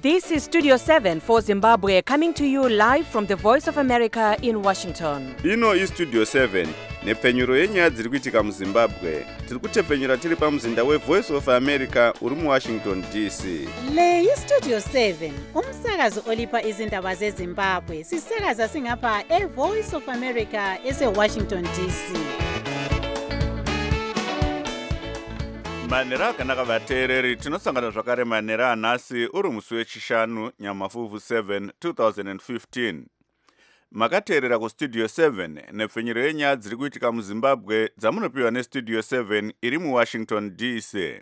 This is Studio 7 for Zimbabwe, coming to you live from the Voice of America in Washington. Ino is Studio 7 nepfenyuro yenyaya dziri kuitika muZimbabwe. Tiri kutepfenyura tiri pamuzinda weVoice of America uri muWashington DC. Le iStudio 7 umsakazo olipa izindaba zeZimbabwe. Sisakaza singapha eVoice of America eseWashington DC. Manera akanaka vateereri, tinosangana zvakare manera anhasi uri musi wechishanu Nyamafuvhu 7 2015. Makateerera kuStudio 7 nepfenyuro yenyaya dziri kuitika muZimbabwe dzamunopiwa neStudio 7 iri muWashington DC.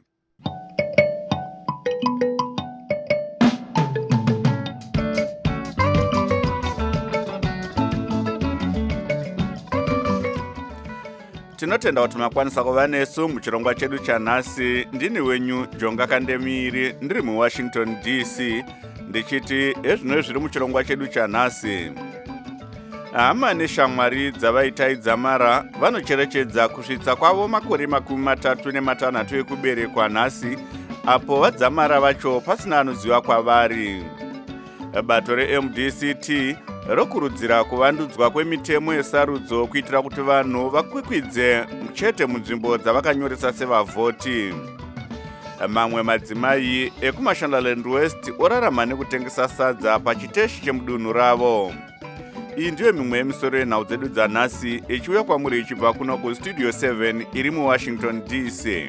Tinotenda kuti makwanisa kuva nesu muchirongwa chedu chanhasi. Ndini wenyu Jonga Kandemiri ndiri muWashington DC ndichiti ezvino zviri muchirongwa chedu chanhasi. Hama neshamwari dzavaitaidza mara vanocherechedza kusvitsa kwavo makore 36 ekuberekwa nhasi, apo vadzamara vacho pasina anoziva kwavari. Bato reMDCT rokurudzira kuvandudzwa kwemitemo yesarudzo kuitira kuti vanhu vakwikwidze chete munzvimbo dzavakanyoresa sevavhoti. Mamwe madzimai ekuMashonaland West orarama nekutengesa sadza pachiteshi chemudunhu ravo. Iyi ndiyo mimwe yemisoro yenhau dzedu dzanhasi ichiuya kwamuri ichibva kuno kuStudio 7 iri muWashington DC.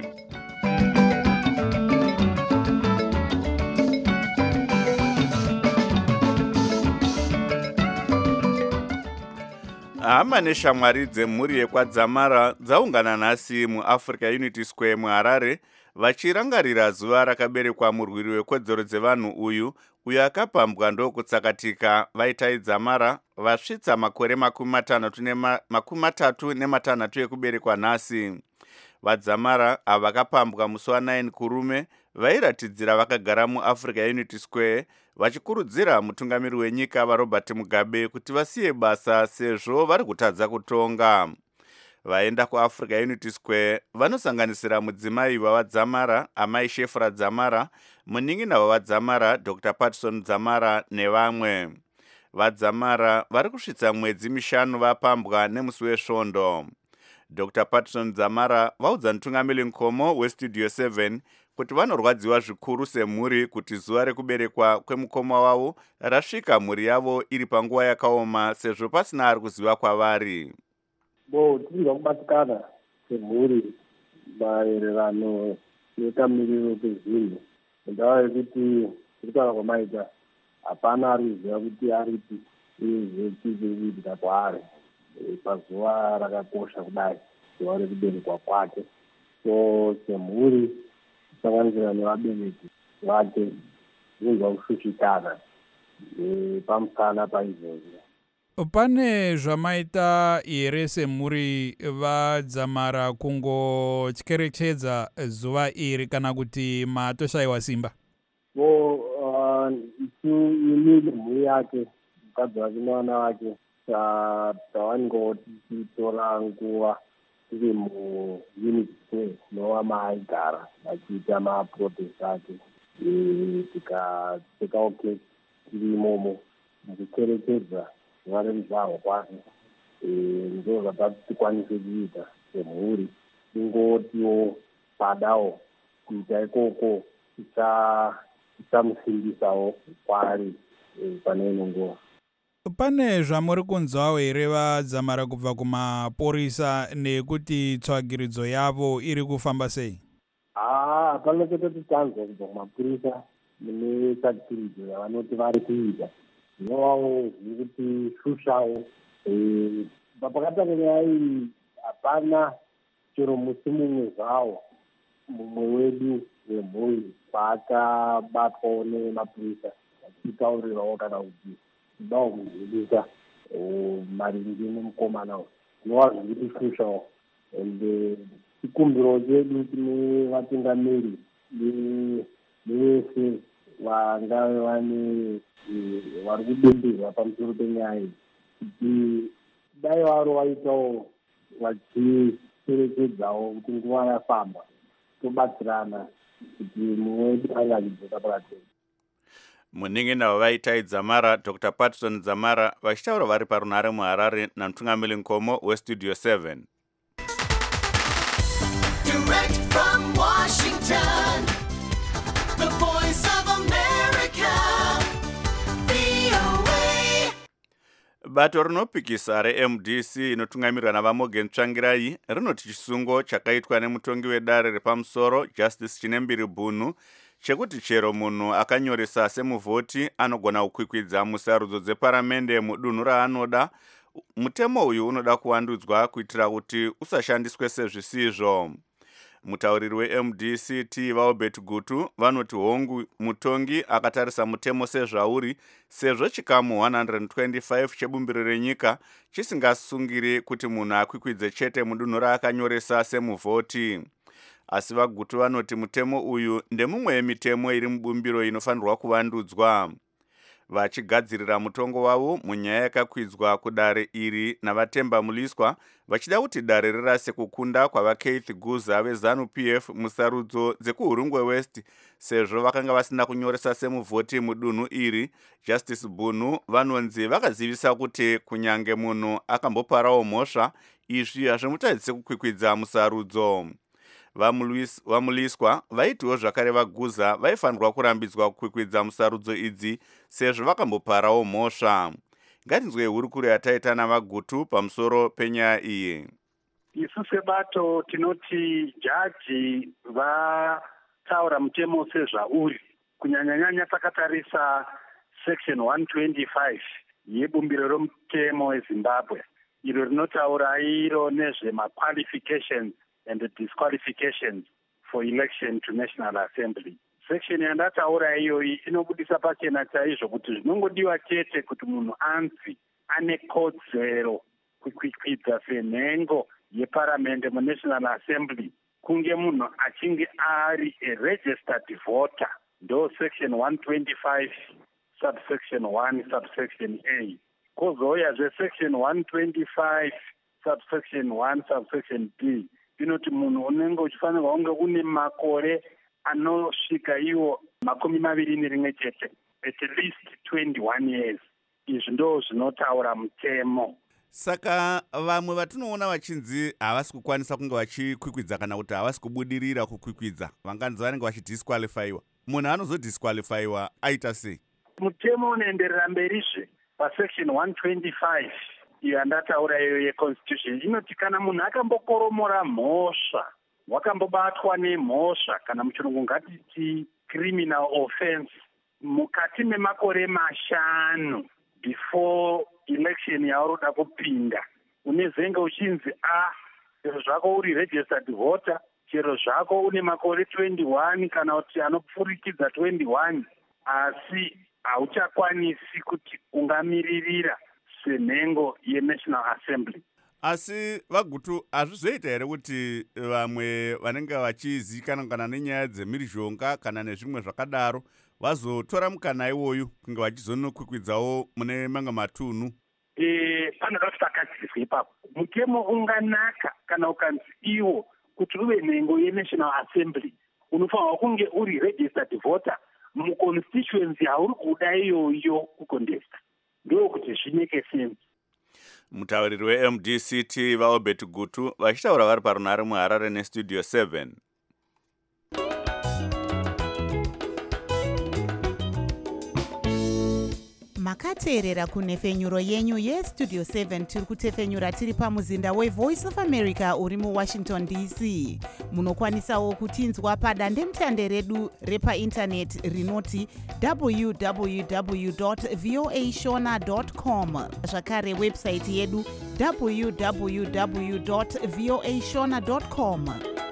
Hama neshamwari dzemhuri yekwadzamara dzaungana nhasi muAfrica Unity Square muHarare vachirangarira zuva rakaberekwa murwiri wekodzero dzevanhu uyu akapambwa ndokutsakatika vaitaidzamara vasvitsa makore 36 ekuberekwa nhasi. Vadzamara ava vakapambwa musi wa9 kurume vairatidzira vakagara muAfrica Unity Square vachikurudzira mutungamiri wenyika vaRobert Mugabe kuti vasiye basa sezvo vari kutadza kutonga. Vaenda kuAfrica Unity Square vanosanganisira mudzimai wavadzamara Amai Shefra Dzamara, munin'ina wavadzamara Dr. Patson Dzamara nevamwe. Vadzamara vari kusvitsa mwedzi 5 vapambwa nemusi wesvondo. Dr. Patson Dzamara vaudza mutungamiri Nkomo weStudio 7 kuti vanorwadziwa zvikuru semhuri kuti zuva rekuberekwa kwemukoma wavo rasvika mhuri yavo iri panguva yakaoma sezvo pasina ari kuziva kwavari. Tinoda kubatikana semhuri maererano nekamiriro kezvinhu. Ndaa yekuti kutaura kwamaita hapana ari kuziva kuti aripi uyezve chii chiri kuitika kwaari pazuva rakakosha kudai, zuva rekuberekwa kwake. So semhuri kusanganisira nevabereki vake zvinzwa kushushikana pamusana paizvozvo. Pane zvamaita here semhuri vadzamara kungotyeretedza zuva iri kana kuti matoshayiwa simba? Ini nemhuri yake, mukadzi wake nevana vake tavaningoti tichitora nguva tiri muUnity Square nova maaigara achiita maprotest ake. Tikapfekawo keki tiri imomo mukucherechedza zuva rekuzvarwa kwake. Ndo zvatati tikwanise kuita semhuri, tingotiwo padawo kuita ikoko tichamusimbisawo kwaari pane ino nguva. Pane zvamuri kunzwawo here vadzamara kubva kumapurisa nekuti tsvagiridzo yavo iri kufamba sei? Hapana chete titanzwa kubva kumapurisa mune tsvagiridzo yavanoti vari kuita. Zvinovawo zviri kutishushawo. Pakatanga nyaya iyi hapana chero musi mumwe zvawo mumwe wedu wemhuri paakabatwawo nemapurisa achitaurirawo kana kuti dawo kuzivisa maringe nemukomana uyu. Zvinova zviri kutishushawo. Ende chikumbiro chedu tine vatungamiri nevese vangave vari kudembera pamusoro penyaya iyi kuti dai varo vaitawo vachicherechedzawo kuti nguva yafamba tobatsirana kuti mumwe wedu anga achidzoka pakati. munin'ina wavaita Dzamara Dr. Patson Dzamara vachitaura vari parunare muHarare namutungamiri Nkomo weStudio 7. Direct from Washington, the voice of America, VOA. Bato rinopikisa reMDC inotungamirwa naVaMorgan Tsvangirai rinoti chisungo chakaitwa nemutongi wedare repamusoro Justice Chinembiri Bunu chekuti chero munhu akanyoresa semuvhoti anogona kukwikwidza musarudzo dzeparamende mudunhu raanoda. Mutemo uyu unoda kuvandudzwa kuitira kuti usashandiswe sezvisizvo. Mutauriri weMDC Vaobert Gutu vanoti hongu mutongi akatarisa mutemo sezvauri sezvo chikamu 125 chebumbiro renyika chisingasungiri kuti munhu akwikwidze chete mudunhu raakanyoresa semuvhoti. Asi vaGutu vanoti mutemo uyu ndemumwe yemitemo iri mubumbiro inofanirwa kuvandudzwa. Vachigadzirira mutongo wavo munyaya yakakwidzwa kudare iri navaTemba Muliswa vachida kuti dare rirase kukunda kwavaKeith Guza veZanu-PF musarudzo dzekuHurungwe West sezvo vakanga vasina kunyoresa semuvhoti mudunhu iri. Justice Bunu vanonzi vakazivisa kuti kunyange munhu akamboparawo mhosva izvi hazvimutadzise kukwikwidza musarudzo. VaMuliswa vaitiwo zvakare vaGuza vaifanirwa kurambidzwa kukwikwidza musarudzo idzi sezvo vakamboparawo mhosva. Ngatinzwe hurukuro yataita navaGutu pamusoro penyaya iyi. Isu sebato tinoti jaji vataura mutemo sezvauri, kunyanyanyanya takatarisa section 125 yebumbiro romutemo weZimbabwe iro rinotaura iro nezvemaqualifications and the disqualifications for election to National Assembly. Section yandataura iyoyi inobudisa pachena chaizvo kuti zvinongodiwa chete kuti munhu anzi ane kodzero kukwikwidza senhengo yeparamende muNational Assembly kunge munhu achinge ari a registered voter. Ndo section 125 subsection 1 subsection A. Kozouya section 125 subsection 1 subsection B inoti munhu unenge uchifanirwa kunge une makore anosvika iwo 21 chete, at least 21 years. Izvi ndo zvinotaura mutemo. Saka vamwe vatinoona vachinzi havasi kukwanisa kunge vachikwikwidza kana kuti havasi kubudirira kukwikwidza vanganzi vanenge vachidisqualifyiwa. Munhu anozodisqualifyiwa aita sei? Mutemo unoenderera mberizve pasection 125 iyo andataura iyo yeconstitution inoti kana munhu akambokoromora mhosva, wakambobatwa nemhosva kana muchirungu ngatiti criminal offense mukati memakore 5 before election yauri kupinda, unezenge uchinzi chero zvako uri registered voter, chero zvako une makore 21 kana kuti anopfurikidza 21, asi hauchakwanisi kuti ungamiririra senhengo yeNational Assembly. Asi vaGutu hazvizoita here kuti vamwe vanenge vachizivikanwa kana nenyaya dzemhirizhonga kana nezvimwe zvakadaro vazotora mukana iwoyu kunge vachizonokwikvidzawo mune mamwe matunhu? Panoda kuti pakadziswe ipapo. Mutemo unganaka kana ukanzi iwo kuti uve nhengo yeNational Assembly unofanirwa kunge uri registered voter muconstituency yauri kuda iyoyo kucontesta. Ndokuti zvineke sense. Mutauriri weMDC Vaobert Gutu vachitaura vari parunare muHarare neStudio 7. Makateerera kunhefenyuro yenyu yeStudio 7 tiri kutefenyura tiri pamuzinda weVoice of America uri muWashington DC. Munokwanisawo kutinzwa padandemutande redu repaindaneti rinoti www.voashona.com, zvakare website yedu www.voashona.com.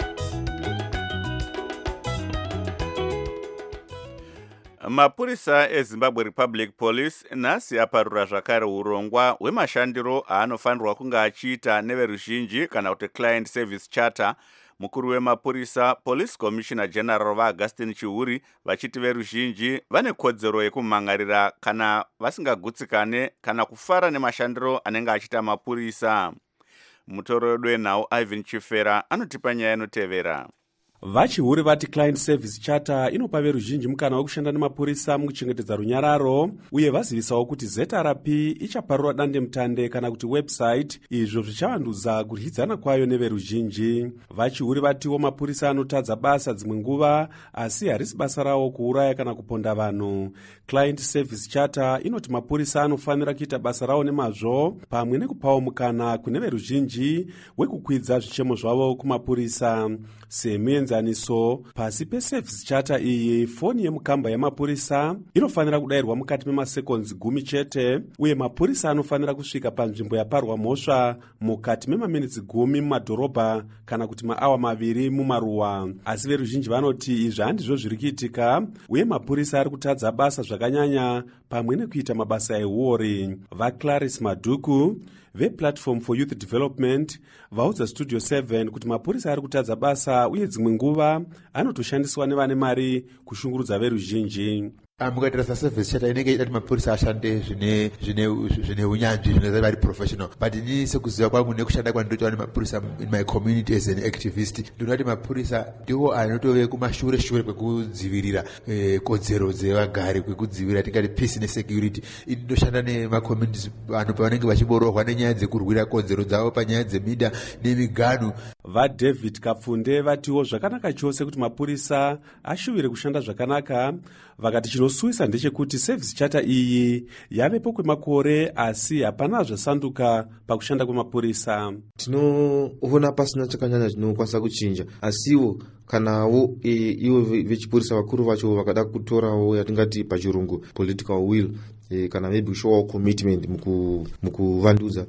Mapurisa eZimbabwe Republic Police nhasi aparura zvakare urongwa hwemashandiro aanofanirwa kunge achiita neveruzhinji kana kuti Client Service Charter. Mukuru wemapurisa Police Commissioner General vaAugustine Chihuri vachiti veruzhinji vane kodzero yekumhangarira kana vasingagutsikane kana kufara nemashandiro anenge achiita mapurisa. Mutoro wedu wenhau Ivan Chifera anotipa nyaya inotevera. Vachihuri vati Client Service Charter inopa veruzhinji mukana wekushanda nemapurisa mukuchengetedza runyararo, uye vazivisawo kuti ZRP ichaparura dandemutande kana kuti website, izvo zvichavandudza kudyidzana kwayo neveruzhinji. Vachihuri vatiwo mapurisa anotadza basa dzimwe nguva, asi harisi basa rawo kuuraya kana kuponda vanhu. Client Service Charter inoti mapurisa anofanira kuita basa rawo nemazvo, pamwe nekupawo mukana kune veruzhinji wekukwidza zvichemo zvavo kumapurisa. Semuenzaniso, pasi peService Charter iyi, foni yemukamba yamapurisa inofanira kudayirwa mukati memasekonzi 10 chete, uye mapurisa anofanira kusvika panzvimbo yaparwa mhosva mukati memaminitsi 10 mumadhorobha kana kuti maawa 2 mumaruwa. Asi veruzhinji vanoti izvi handizvo zviri kuitika, uye mapurisa ari kutadza basa zvakanyanya pamwe nekuita mabasa ehuori. VaClarice Maduku vePlatform for Youth Development vaudza Studio 7 kuti mapurisa ari kutadza basa, uye dzimwe nguva anotoshandiswa nevane mari kushungurudza veruzhinji. Mukaitira service charter inenge iti mapurisa ashande zvine unyanzvi, zvine vari professional, but ini sekuziva kwangu nekushanda kwandinoita nemapurisa in my community as an activist, ndinoti mapurisa ndiwo anotove kumashure kwekudzivirira kodzero dzevagari, kwekudzivirira tingati peace nesecurity. Ini ndinoshanda nemacommunities vanhu pavanenge vachiborohwa nenyaya dzekurwira kodzero dzavo panyaya dzemida nemiganhu. Tinoona pasina chakanyanya chinokwanisa kuchinja, asiwo kanawo ivo vechipurisa vakuru vacho vakada kutorawo yatingati pachirungu political will, kana maybe kushowawo commitment mukuvandudza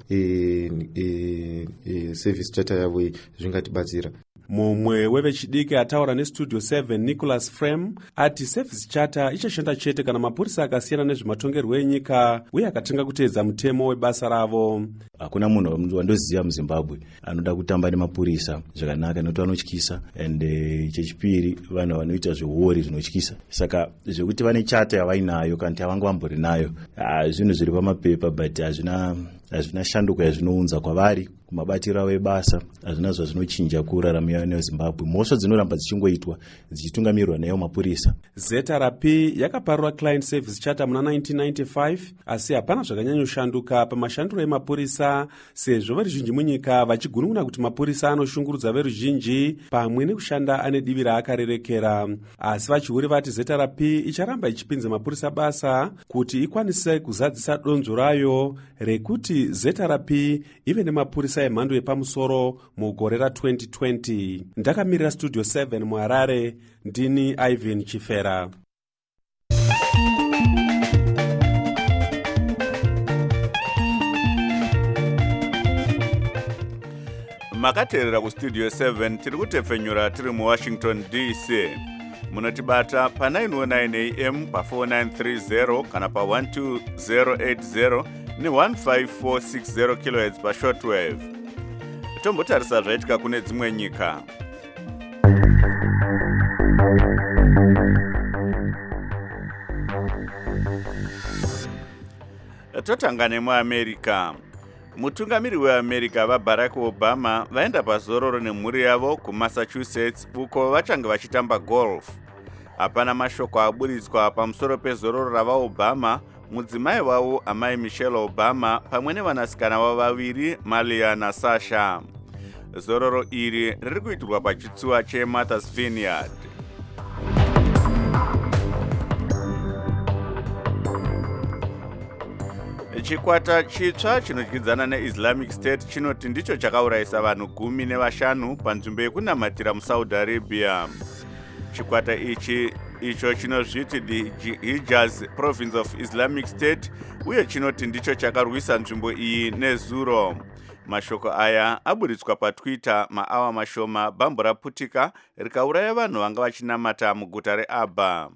Service Charter yavo zvingatibatsira. Mumwe wevechidiki ataura neStudio 7 Nicholas Frame ati Service Charter ichashanda chete kana mapurisa akasiyana nezvematongerwo enyika uye akatenga kuteedza mutemo webasa ravo. Hakuna munhu wandoziva muZimbabwe anoda kutamba nemapurisa zvakanaka, nokuti vanotyisa, and chechipiri vanhu vanoita zvehuori zvinotyisa. Saka zvekuti vane charter yavainayo kana kuti havanga vambori nayo, zvinhu zviri pamapepa, but hazvina shanduko yazvinounza kwavari kumabatiro avo ebasa, hazvina zvazvinochinja kurarama yawo neZimbabwe. Mhosva dzinoramba dzichingoitwa dzichitungamirirwa nayo mapurisa. ZRP yakaparura Client Service Charter muna 1995, asi hapana zvakanyanyoshanduka pamashandiro emapurisa, sezvo veruzhinji munyika vachigunun'una kuti mapurisa anoshungurudza veruzhinji pamwe nekushanda ane divi raakarerekera. Asi vachihuri vati ZRP icharamba ichipinza mapurisa basa kuti ikwanise kuzadzisa donzvo rayo rekuti ZRP ive nemapurisa emhando yepamusoro mugore ra2020. Ndakamirira Studio 7 muHarare, ndini Ivan Chifera. Makateerera kuStudio 7 tiri kutepfenyura tiri muWashington DC. Munotibata pa 909 AM pa 4930 kana pa 12080 ni 15460 kHz pa shortwave. Tombotarisa zvaitika kune dzimwe nyika. Totanga nemuAmerica. Mutungamiri weAmerica vaBarack Obama vaenda pazororo nemhuri yavo kuMassachusetts uko vachange vachitamba golf. Hapana mashoko aburitswa pamusoro pezororo ravaObama, mudzimai wavo amai Michelle Obama pamwe nevanasikana vavo vaviri Malia naSasha. Zororo iri riri kuitirwa pachitsuwa cheMartha's Vineyard. Chikwata chitsva chinodyidzana neIslamic State chinoti ndicho chakaurayisa vanhu 15 panzvimbo yekunamatira muSaudi Arabia. Chikwata icho chinozviti the Hijaz Province of Islamic State uye chinoti ndicho chakarwisa nzvimbo iyi nezuro. Mashoko aya aburitswa paTwitter maawa mashoma bambo raputika rikauraya vanhu vanga vachinamata muguta reAbba.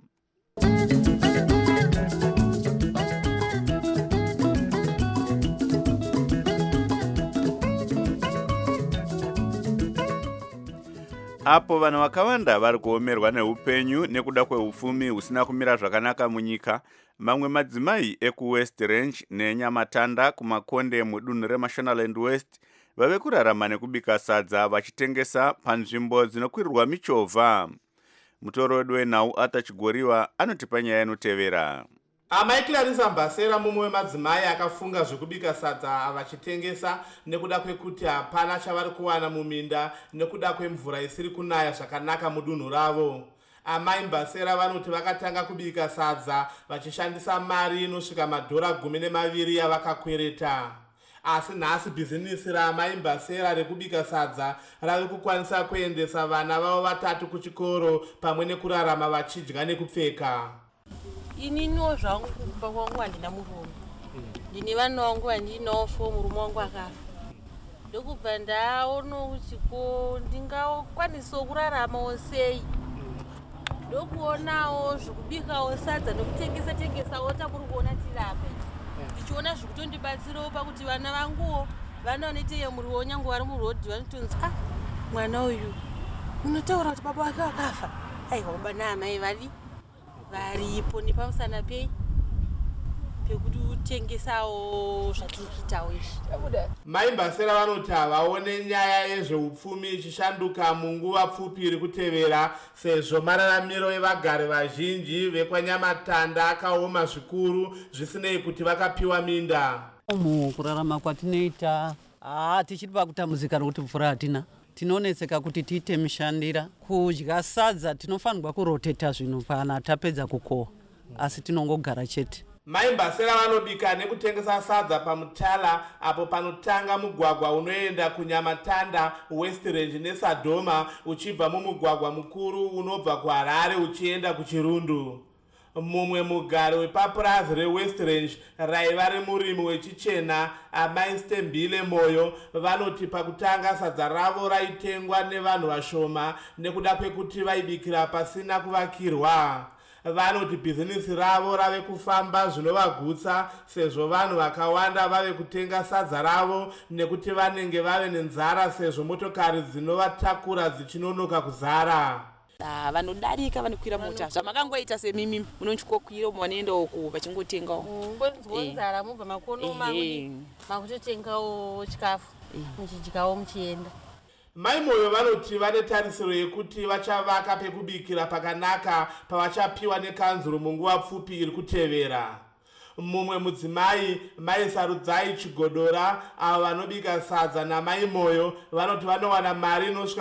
Apo vanhu vakawanda vari kuomerwa neupenyu nekuda kweupfumi husina kumira zvakanaka munyika, mamwe madzimai ekuWest Range neNyamatanda kumakonde mudunhu reMashonaland West vave kurarama nekubika sadza vachitengesa panzvimbo dzinokwirirwa michovha. Mutorodi wenhau Arthur Chigoriwa anotipa nyaya inotevera. Amai Clarissa Mbasera mumwe wemadzimai akafunga zvekubika sadza vachitengesa nekuda kwekuti hapana chavari kuwana muminda nekuda kwemvura isiri kunaya zvakanaka mudunhu ravo. Amai Mbasera vanoti vakatanga kubika sadza vachishandisa mari inosvika $12 yavakakwereta. Asi nhasi bhizinisi raamai Mbasera rekubika sadza rave kukwanisa kuendesa vana vavo 3 kuchikoro pamwe nekurarama vachidya nekupfeka. Ininiwo zvangu kumba kwangu handina murume. Ndine vana vangu vandinawo, murume wangu akafa. Ndokubva ndaona kuti ko ndingakwanisawo kuraramawo sei. Ndokuonawo zvekubikawo sadza nekutengesawo takuri kuona tiri apa. Ndichiona zvikutondibatsirawo pakuti vana vanguwo vanoita muriwo nyange vari murodhi vanotonzi mwana uyu unotaura kuti baba wake wakafa. Aiwa baba naamai varipo nepamusana pekuti utengesawo zvatirikuitawo izvi. Mai Mbasera vanoti havaone nyaya yezveupfumi ichishanduka munguva pfupi iri kutevera sezvo mararamiro evagari vazhinji vekwaNyamatanda akaoma zvikuru zvisinei kuti vakapiwa minda. Kurarama kwatinoita tichiri pakutambudzika nokuti mvura hatina. Tinonetseka kuti tiite mishandira. Kudya sadza tinofanirwa kuroteta zvinhu kana tapedza kukohwa, asi tinongogara chete. Mai Mbasera vanobika nekutengesa sadza paMutala apo panotanga mugwagwa unoenda kuNyamatanda, West Range neSadoma uchibva mumugwagwa mukuru unobva kuHarare uchienda kuChirundu. Mumwe mugari wepapurazi reWest Range raiva remurimi wechichena Amai Stembile Moyo vanoti pakutanga sadza ravo raitengwa nevanhu vashoma nekuda kwekuti vaibikira pasina kuvakirwa. Vanoti bhizinisi ravo rave kufamba zvinovagutsa sezvo vanhu vakawanda vave kutenga sadza ravo nekuti vanenge vave nenzara sezvo motokari dzinovatakura dzichinonoka kuzara. Vanodarika vanokwira mota zvamakangoita semimi munotyokwira munoenda uko vachingotengawo nzara mubva makono makutotengawo chikafu muchidyawo muchienda. Mai Moyo vanoti vane tarisiro yekuti vachavaka pekubikira pakanaka pavachapiwa nekanzuro munguva pfupi iri kutevera. Mumwe mudzimai Mai Sarudzai Chigodora avo vanobika sadza naMai Moyo vanoti vanowana mari inosvika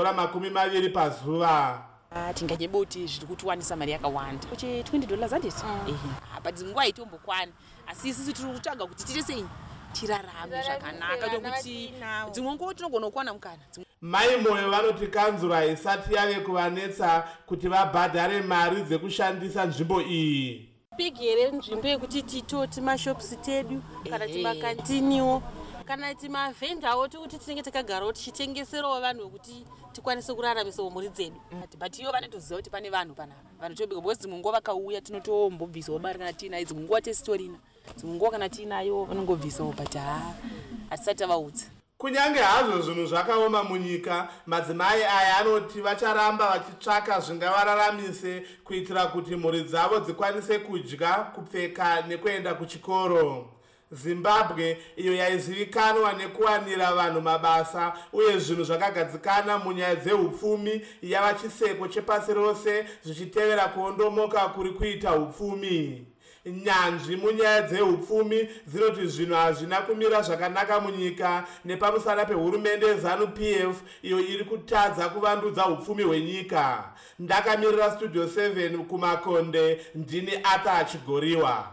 $20 pazuva. Tinganyebe kuti zviri kutiwanisa mari yakawanda kuti $20 handiti padzimwe nguva haitombokwana, asi isusu tiri kutsvaga kuti tiite sei tirarame zvakanaka tokuti dzimwe nguva tinogona kukwana mukana. Mai Moyo vanoti kanzuro haisati yave kuvanetsa kuti vabhadhare mari dzekushandisa nzvimbo iyi. Pigere nzvimbo yekuti titoti mashopusi tedu kana timakantiniwo kana timavhendawo tokuti tinenge takagarawo tichitengeserawo vanhu vekuti tikwanise kuraramisawo mhuri dzedu. But iyo vanotoziva kuti pane vanhu panapa vanotobika because dzimwe nguva vakauya tinotombobvisawo mari kana tiinayo, dzimwe nguva tesitorina, dzimwe nguva kana tiinayo vanongobvisawo but hatisati tavaudza. Kunyange hazvo zvinhu zvakaoma munyika, madzimai aya anoti vacharamba vachitsvaka zvingavararamisa kuitira kuti mhuri dzavo dzikwanise kudya, kupfeka nekuenda kuchikoro. Zimbabwe iyo yaizivikanwa nekuwanira vanhu mabasa uye zvinhu zvakagadzikana munyaya dzeupfumi yava chiseko chepasi rose zvichitevera kuondomoka kuri kuita upfumi. Nyanzvi munyaya dzeupfumi dzinoti zvinhu hazvina kumira zvakanaka munyika nepamusana pehurumende yeZANU-PF iyo iri kutadza kuvandudza upfumi hwenyika. Ndakamirira Studio 7 kuMakonde, ndini Arthur Chigoriwa.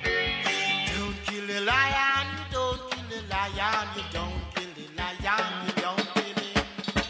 Don't kill the lion, you don't kill the lion, you don't kill the lion, you don't kill it.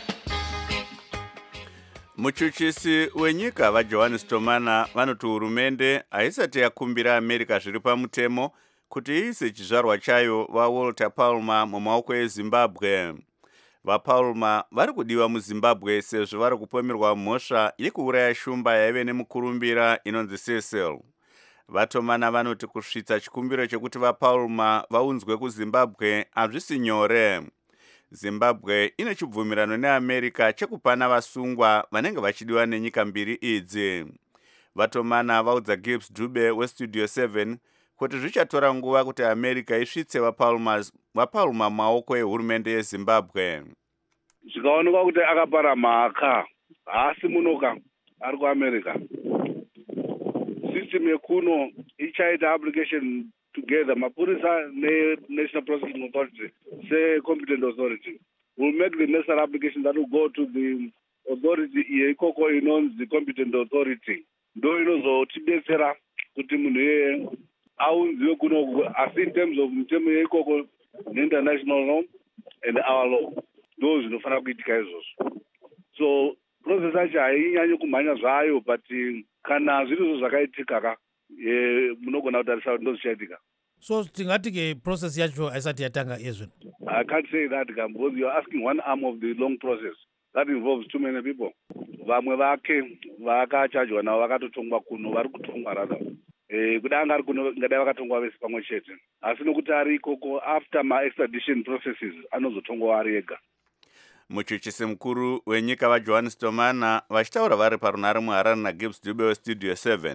Muchuchisi wenyika vaJohannes Tomana vanoti hurumende haisati yakumbira America zviri pamutemo kuti iise chizvarwa chayo vaWalter Palmer mumaoko eZimbabwe. VaPalmer vari kudiwa muZimbabwe sezvo vari kupomerwa mhosva yekuuraya shumba yaive nemukurumbira inonzi Cecil. VaTomana vanoti kusvitsa chikumbiro chekuti vaPalmer vaunzwe kuZimbabwe hazvisi nyore. Zimbabwe ine chibvumirano neAmerica chekupana vasungwa vanenge vachidiwa nenyika mbiri idzi. VaTomana vaudza Gibbs Dube weStudio 7 kuti zvichatora nguva kuti America isvitse vapaluma maoko ehurumende yeZimbabwe. Zvikaonekwa kuti akapara mhaka haasimunoka ari kuAmerica, system yekuno ichaita application together, mapurisa neNational Prosecuting Authority, say competent authority, will make the necessary application that will go to the authority ikoko inonzi competent authority. Ndo inozotidetsera kuti munhu yeye aunziwe kuno, asi in terms of mutemo yeikoko international law and our law, ndo zvinofanira kuitika izvozvo. So process yacho hainyanyi kumhanya zvayo, but kana zvirizvo zvakaitika munogona kutarisa kuti ndozvichaitika. So tingati process yacho haisati yatanga izvo. I can't say that because you're asking one arm of the long process that involves too many people. Vamwe vake vakachajwa navo vakatotongwa kuno, vari kutongwa rada kudanga ari kuno ngadai vakatongwa vese pamwe chete, asi nokuti ari ikoko after ma-extradition processes anozotongwa ari ega. Muchuchisi mukuru wenyika vaJohannes Tomana vachitaura vari parunhare muHarare naGibbs Dube weStudio 7.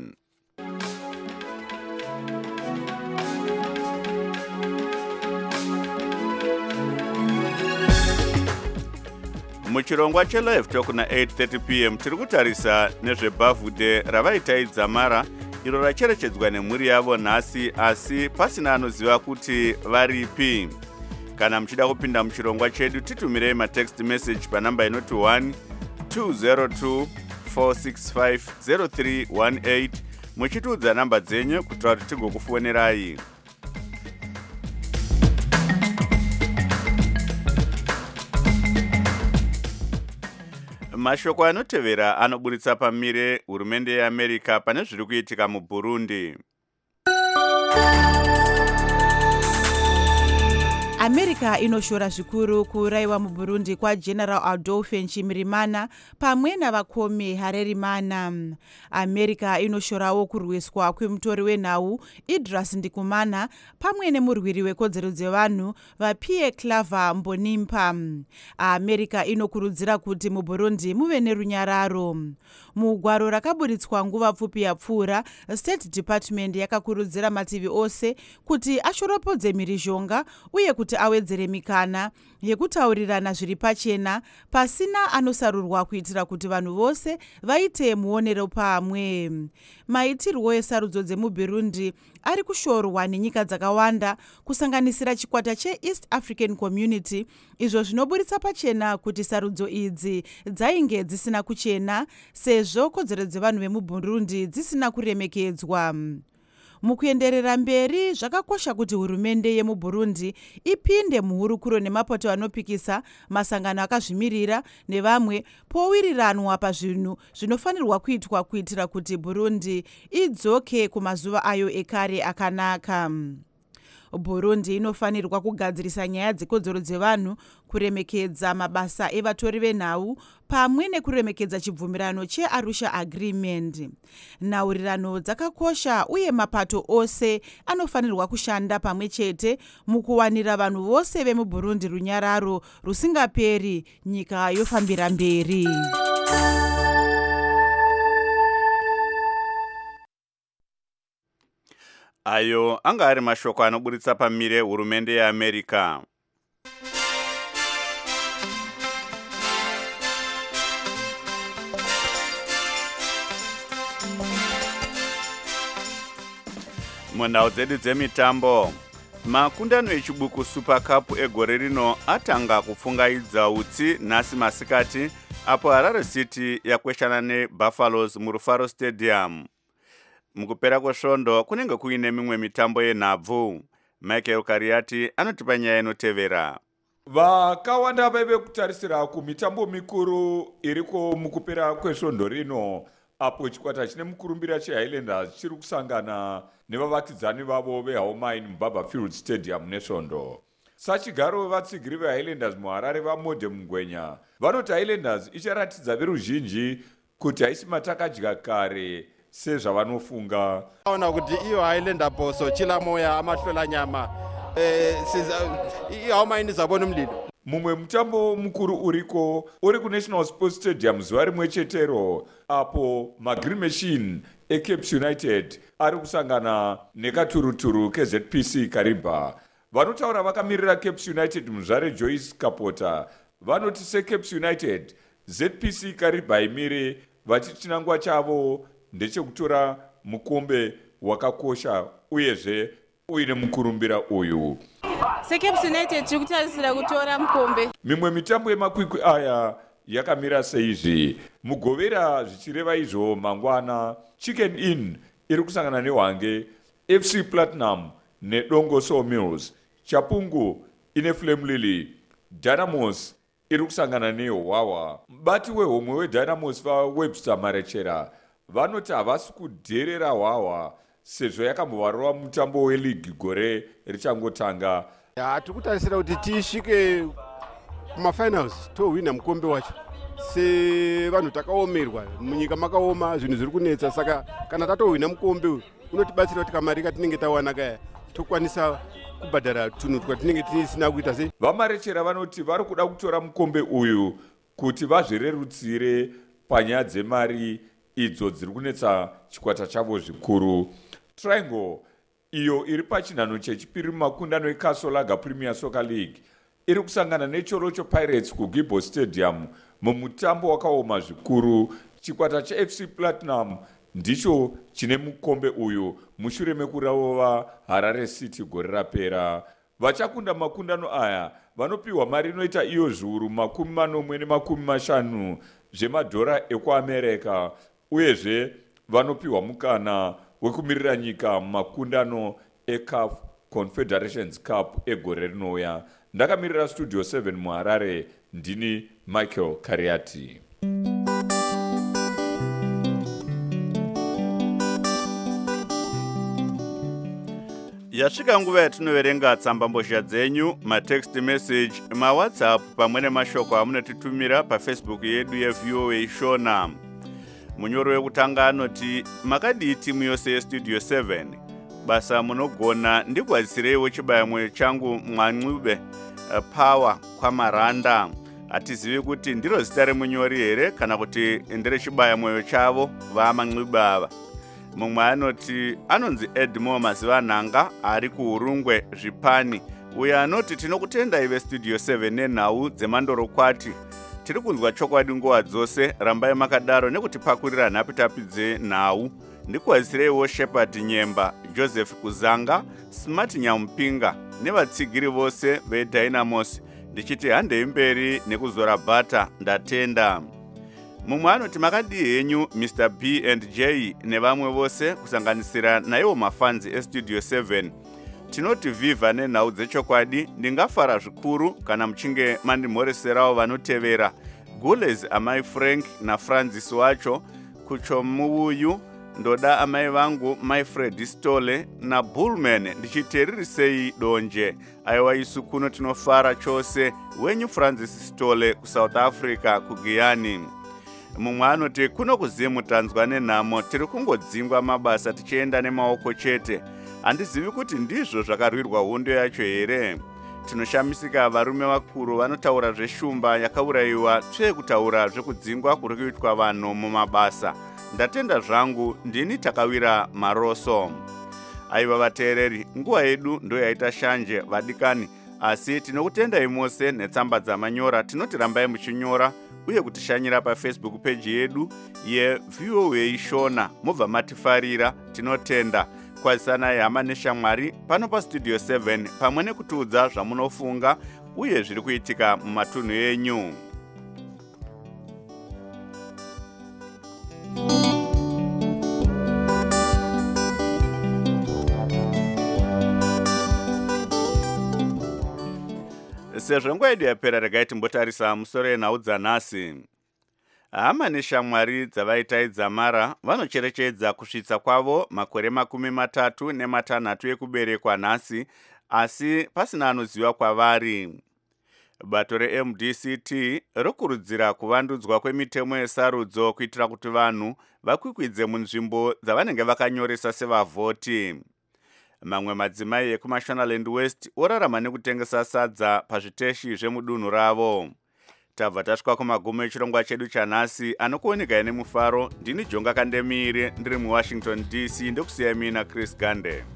Muchirongwa cheLive Talk na 8:30 p.m. tiri kutarisa nezvebhavhude ravaitaidza Mara iro racherechedzwa nemhuri yavo nhasi, asi pasina anoziva kuti varipi. Kana muchida kupinda muchirongwa chedu, titumirei matext message panamba inoti 1-202-465-0318 muchitiudza namba dzenyu kuitira kuti tigokufonerai. Mashoko anotevera anoburitsa pamire hurumende yeAmerica pane zviri kuitika muBurundi. America inoshora zvikuru kuurayiwa muBurundi kwaGeneral Adolphe Nshimirimana pamwe navakomi Harerimana. America inoshorawo kurwiswa kwemutori wenhau Idris Ndikumana pamwe nemurwiri wekodzero dzevanhu vaPierre Claver Mbonimpa. America inokurudzira kuti muBurundi muve nerunyararo. Mugwaro rakaburitswa nguva pfupi yapfuura, State Department yakakurudzira mativi ose kuti ashoropodze mhirizhonga uye kuti awedzere mikana yekutaurirana zviri pachena pasina anosarurwa kuitira kuti vanhu vose vaite muonero pamwe. Maitirwo esarudzo dzemuBurundi ari kushorwa nenyika dzakawanda kusanganisira chikwata cheEast African Community, izvo zvinoburitsa pachena kuti sarudzo idzi dzainge dzisina kuchena sezvo kodzero dzevanhu vemuBurundi dzisina kuremekedzwa. Mukuenderera mberi, zvakakosha kuti hurumende yemuBurundi ipinde muhurukuro nemapoto anopikisa, masangano akazvimirira nevamwe powiriranwa pazvinhu zvinofanirwa kuitwa kuitira kuti Burundi idzoke kumazuva ayo ekare akanaka. Burundi inofanirwa kugadzirisa nyaya dzekodzero dzevanhu, kuremekedza mabasa evatori venhau pamwe nekuremekedza chibvumirano cheArusha Agreement. Nhaurirano dzakakosha uye mapato ose anofanirwa kushanda pamwe chete mukuwanira vanhu vose vemuBurundi runyararo rusingaperi, nyika yofambira mberi. Ayo anga ari mashoko anoburitsa pamire hurumende yeAmerica. Munhau dzedu dzemitambo, makundano echibuku Super Cup egore rino atanga kupfungaidza utsi nhasi masikati apo Harare City yakweshana neBuffaloes muRufaro Stadium. Mukupera kwesvondo kunenge kuine mimwe mitambo yenhabvu. Michael Kariati anotipa nyaya inotevera. Vakawanda vaive kutarisira kumitambo mikuru iriko mukupera kwesvondo rino, apo chikwata chine mukurumbira cheHighlanders chiri kusangana nevavakidzani vavo veHaumine muBaba Field Stadium nesvondo. Sachigaro vevatsigiri veHighlanders muHarare vaModhe Mungwenya vanoti Highlanders icharatidza veruzhinji kuti haisi matakadya kare sezvavanofunga. Aona kuti iyo Highlander boso chila moya amahlola nyama iHaumine zabona umlilo. Mumwe mutambo mukuru uriko uri kuNational Sports Stadium zuva rimwe chetero, apo maGreen Machine eCapes United ari kusangana nekaturuturu keZPC Kariba. Vanotaura vakamirira Capes United muzvare Joyce Kapota vanoti seCapes United ZPC Kariba imire vachiti chinangwa chavo ndechekutora mukombe wakakosha uyezve uine mukurumbira uyu. seCapes United tiri kutarisira kutora mukombe. Mimwe mitambo yemakwikwi aya yakamira seizvi. Mugovera zvichireva izvo mangwana Chicken Inn iri kusangana neHwange, FC Platinum neDongo Sawmills, Chapungu ine Flame Lily, Dynamos iri kusangana neHwawa. Mubati wehomwe weDynamos vaWebster Marechera vanoti havasi kudherera Hwawa sezvo yakambovarova mutambo weligi gore richangotanga. Tiri kutarisira kuti tisvike kumafinals tohwina mukombe wacho. Sevanhu takaomerwa munyika makaoma zvinhu zviri kunetsa, saka kana tatohwina mukombe unotibatsira kuti kamari katinenge tawana kaya tokwanisa kubhadhara tunhu twatinenge tisina kuita sei. Vamarechera vanoti vari kuda kutora mukombe uyu kuti vazvirerutsire panyaya dzemari idzo dziri kunetsa chikwata chavo zvikuru. Triangle iyo iri pachinhano chechipiri mumakundano eCastle Lager Premier Soccer League iri kusangana neChorocho Pirates kuGibo Stadium mumutambo wakaoma zvikuru. Chikwata cheFC Platinum ndicho chine mukombe uyu mushure mekurova Harare City gore rapera. Vachakunda makundano aya vanopiwa mari inoita iyo zviuru 40 zvemadhora ekuAmerica uyezve vanopiwa mukana wekumirira nyika makundano eCAF Confederations Cup egore rinouya. Ndakamirira Studio 7 muHarare, ndini Michael Kariati. Yasvika nguva yatinoverenga tsambambozha dzenyu, matext message, mawhatsapp pamwe nemashoko amunotitumira paFacebook yedu yeVOA Shona. Munyoro wekutanga anoti makadii timu yose yeStudio 7 basa munogona ndigwazireiwo chibayamwoyo changu Mwanxube Power kwaMaranda. Hatizivi kuti ndiro zita remunyori here kana kuti ndere chibayamwoyo chavo vaManxube ava. Mumwe anoti anonzi Edmo Mazivanhanga ari kuHurungwe Zvipani. Uye anoti tinokutendai veStudio 7 nenhau dzemandorokwati. Tiri kunzwa chokwadi nguva dzose, rambai makadaro nekutipakurira nhapitapi dzenhau. Ndikwazireiwo Shepherd Nyemba, Joseph Kuzanga, Smart Nyamupinga nevatsigiri vose veDynamos. Ndichiti handei mberi nekuzora bhata, ndatenda. Mumwe anoti makadii henyu Mr. B&J nevamwe vose kusanganisira naiwo mafanzi eStudio 7. Tinoti vivha nenhau dzechokwadi, ndingafara zvikuru kana muchinge mandimhoreserawo vanotevera. Gules amai Frank naFrancis wacho, Kuchomuuyu, ndoda amai vangu Myfred Stole naBullman ndichitererisei donje. Aiwa isu kuno tinofara chose, wenyu Francis Stole kuSouth Africa kuGiyani. Mumwe anoti kuno kuzimu tanzwa nenhamo, tiri kungodzingwa mabasa tichienda nemaoko chete. Handizivi kuti ndizvo zvakarwirwa hondo yacho here. Tinoshamisika varume vakuru vanotaura zveshumba yakaurayiwa tsve kutaura zvekudzingwa kuri kuitwa vanhu mumabasa. Ndatenda zvangu, ndini Takawira Maroso. Aiva vateereri, nguva yedu ndo yaita shanje vadikani, asi tinokutendai mose netsamba dzamanyora. Tinoti rambai muchinyora uye kutishanyira paFacebook page yedu yeVOA Shona. Mubva matifarira, tinotenda. Kwazisana hama neshamwari pano paStudio 7 pamwe nekutiudza zvamunofunga uye zviri kuitika mumatunhu enyu. Sezvo nguva yedu yapera, regai timbotarisa musoro yenhau dzanhasi. Hama neshamwari dzavaitaidza mara vanocherechedza kusvitsa kwavo makore 36 ekuberekwa nhasi, asi pasina anoziva kwavari. Bato reMDCT rokurudzira kuvandudzwa kwemitemo yesarudzo kuitira kuti vanhu vakwikwidze munzvimbo dzavanenge vakanyoresa sevavhoti. Mamwe madzimai ekuMashonaland West orarama nekutengesa sadza pazviteshi zvemudunhu ravo. tabva tasvika kumagumo echirongwa chedu chanhasi anokuoneka ine mufaro. Ndini Jonga Kandemiri ndiri muWashington DC ndokusiyai mina Chris Gande.